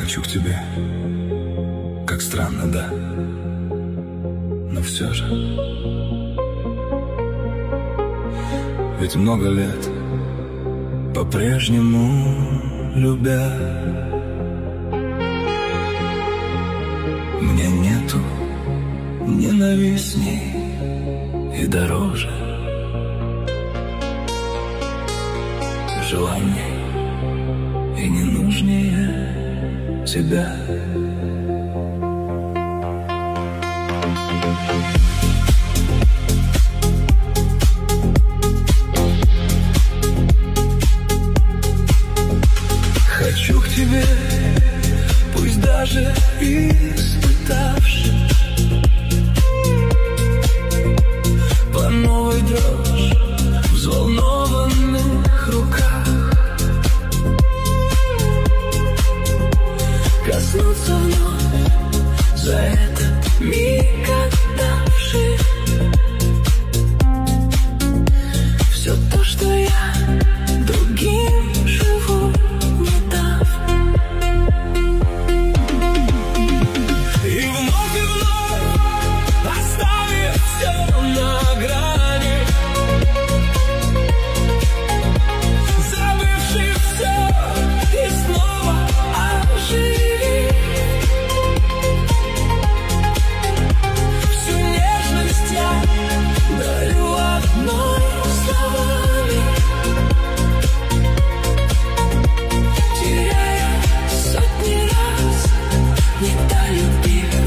хочу к тебе. Как странно, да? Но все же. Ведь много лет по-прежнему любя, мне нету ненавистней и дороже желаний и не нужнее тебя. Хочу к тебе, пусть даже испытавши по новой дрожь в взволнованных руках, коснуться вновь за этот миг отдавши все то, что я другим живу не дав. И вновь оставив все на грани, забывший все и снова оживи всю нежность я дарю одной словами, теряя сотни раз, не долюбив.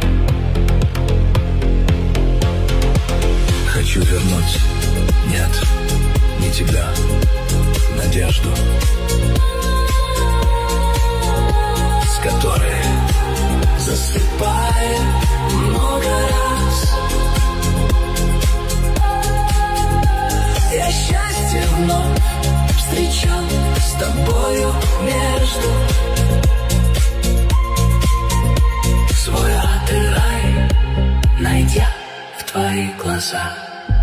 Хочу вернуть, нет, не тебя, надежду, с которой засыпая много раз. Я счастье вновь встречал с тобою между свой ад и рай, найдя в твои глаза.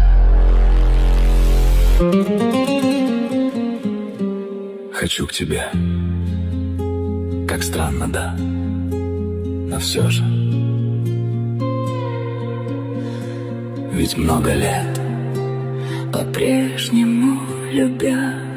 Хочу к тебе. Как странно, да? Но все же. Ведь много лет по-прежнему любя.